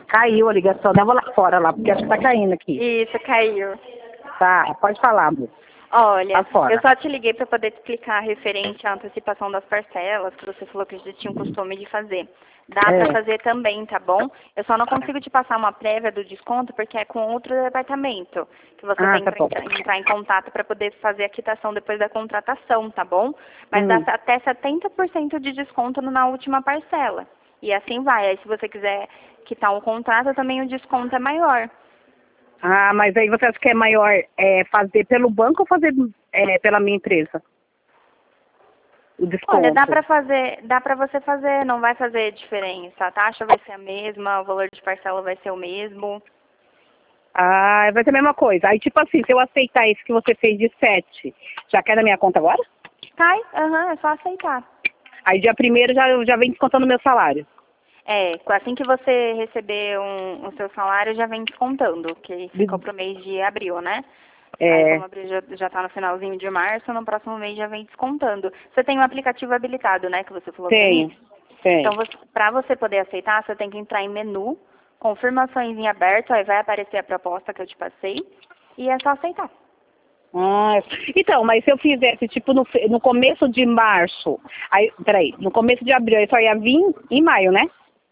Caiu a ligação, eu vou lá fora lá, porque acho que tá caindo aqui. Isso, caiu. Tá, pode falar, amor. Olha, Tá fora. eu só te liguei para poder te explicar referente à antecipação das parcelas, que você falou que já tinha o costume de fazer. Dá para fazer também, tá bom? Eu só não consigo te passar uma prévia do desconto porque é com outro departamento, que você tem tá que bom. entrar em contato para poder fazer a quitação depois da contratação, tá bom? Mas dá até 70% de desconto na última parcela. E assim vai. Aí se você quiser quitar um contrato, também o desconto é maior. Ah, mas aí você acha que é maior fazer pelo banco ou fazer pela minha empresa? O desconto. Olha, dá pra você fazer, não vai fazer diferença. A taxa vai ser a mesma, o valor de parcela vai ser o mesmo. Ah, vai ser a mesma coisa. Aí, tipo assim, se eu aceitar esse que você fez de 7, já cai na minha conta agora? Cai? É só aceitar. Aí, dia 1º já vem descontando o meu salário. É, assim que você receber o seu salário, já vem descontando, que ficou pro mês de abril, né? Aí, como abril já tá no finalzinho de março, no próximo mês já vem descontando. Você tem um aplicativo habilitado, né, que você falou pra mim? Tem. Então, para você poder aceitar, você tem que entrar em menu, confirmações em aberto, aí vai aparecer a proposta que eu te passei, e é só aceitar. Então, mas se eu fizesse, tipo, no começo de março, aí, peraí, no começo de abril, aí só ia vir em maio, né?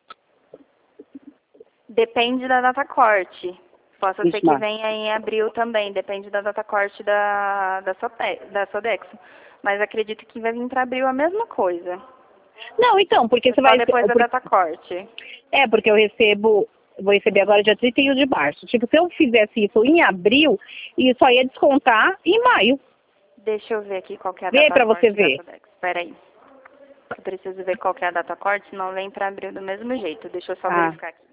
Depende da data corte. Possa ser que Mas... venha em abril também, depende da data corte da Sodexo. Mas acredito que vai vir para abril a mesma coisa. Não, então, porque você Só vai... depois da data corte. porque vou receber agora dia 31 de março. Tipo, se eu fizesse isso em abril, e só ia descontar em maio. Deixa eu ver aqui qual que é a Vê data pra corte você da ver. Sodexo. Espera aí. Eu preciso ver qual que é a data corte, senão vem para abril do mesmo jeito. Deixa eu só verificar aqui.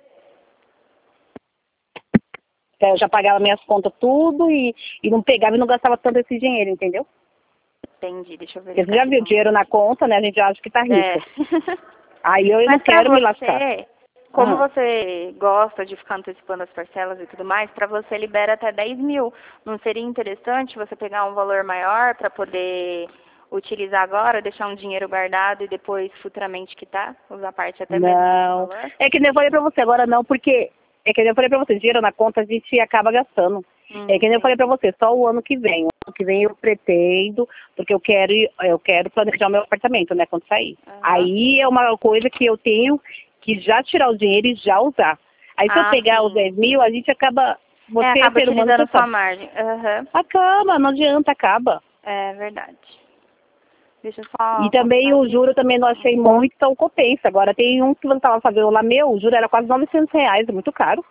Eu já pagava minhas contas tudo e não pegava e não gastava tanto esse dinheiro, entendeu? Entendi, deixa eu Porque verificar você já aqui viu dinheiro na conta, né? A gente acha que tá rico. Aí eu não Mas pra quero me lascar. você, como você gosta de ficar antecipando as parcelas e tudo mais, pra você libera até 10 mil. Não seria interessante você pegar um valor maior pra poder utilizar agora, deixar um dinheiro guardado e depois futuramente quitar? Usar parte até mesmo desse Não. valor? É que nem eu falei pra você, agora não, porque... É que nem eu falei pra você, dinheiro na conta a gente acaba gastando. É que nem eu falei pra você, só o ano que vem. O ano que vem eu pretendo, porque eu quero planejar o meu apartamento, né, quando sair. Aí é uma coisa que eu tenho que já tirar o dinheiro e já usar. Aí se eu pegar os 10 mil, a gente acaba... Você acaba ser humano, utilizando você sua sabe. margem. Acaba, não adianta, acaba. É verdade. Deixa eu só E também o juro também não achei muito, então compensa. Agora tem um que você estava fazendo lá, o juro era quase R$ 900, é muito caro.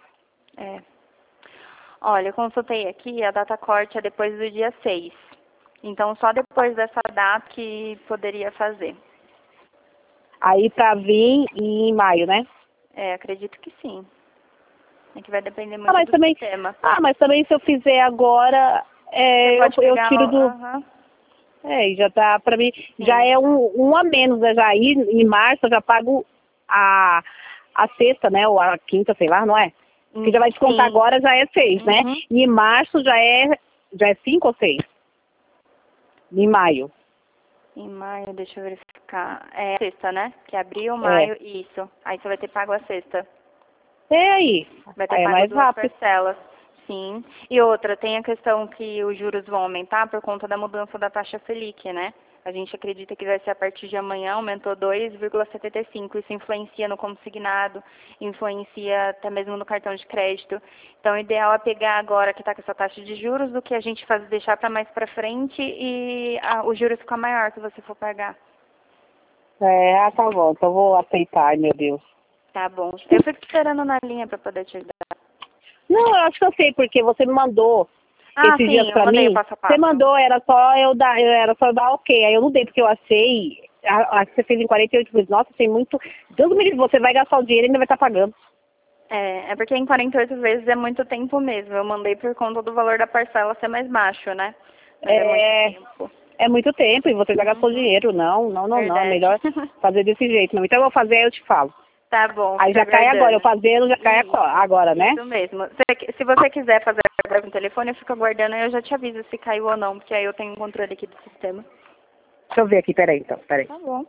Olha, eu consultei aqui, a data corte é depois do dia 6. Então, só depois dessa data que poderia fazer. Aí pra vir em maio, né? Acredito que sim. É que vai depender muito do sistema. Mas também se eu fizer agora, eu tiro do... e já tá pra mim, já é um a menos, né? Já aí em março eu já pago a sexta, né? Ou a quinta, sei lá, não é? Que já vai descontar agora, já é 6, né? E em março já é 5 ou 6? Em maio. Em maio, deixa eu verificar. É a sexta, né? Que é abril, maio, isso. Aí você vai ter pago a sexta. Aí. Vai ter Aí é pago mais 2 rápido. parcelas. Sim. E outra, tem a questão que os juros vão aumentar por conta da mudança da taxa Selic, né? A gente acredita que vai ser a partir de amanhã, aumentou 2,75. Isso influencia no consignado, influencia até mesmo no cartão de crédito. Então, o ideal é pegar agora que está com essa taxa de juros do que a gente deixar para mais para frente e o juros ficar maior que você for pagar. Tá bom. Então eu vou aceitar, ai meu Deus. Tá bom. Eu fico esperando na linha para poder te ajudar. Não, eu acho que eu sei, porque você me mandou esses dias pra mim. Você mandou, era só eu dar ok. Aí eu não dei, porque eu achei, acho que você fez em 48 vezes. Nossa, tem muito. Deus me livre, você vai gastar o dinheiro e ainda vai estar pagando. É porque em 48 vezes é muito tempo mesmo. Eu mandei por conta do valor da parcela ser mais baixo, né? Mas é muito tempo. É muito tempo e você já gastou dinheiro. Não. É melhor fazer desse jeito. Não. Então eu vou fazer, aí eu te falo. Tá bom. Aí já cai agora, eu fazendo, já cai agora, né? Isso mesmo. Se você quiser fazer agora com o telefone, eu fico aguardando e eu já te aviso se caiu ou não, porque aí eu tenho um controle aqui do sistema. Deixa eu ver aqui, peraí então, peraí. Tá bom.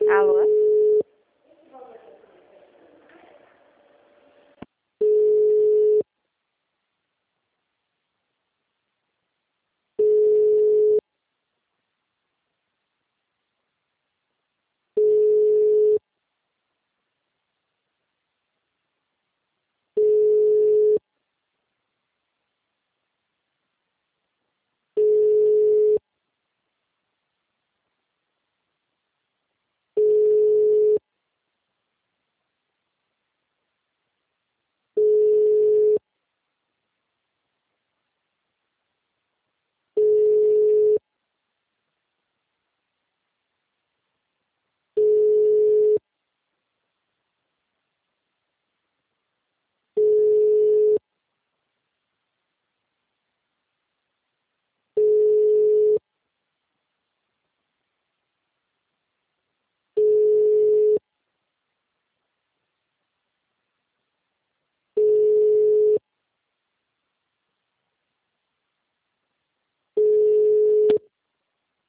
Alô?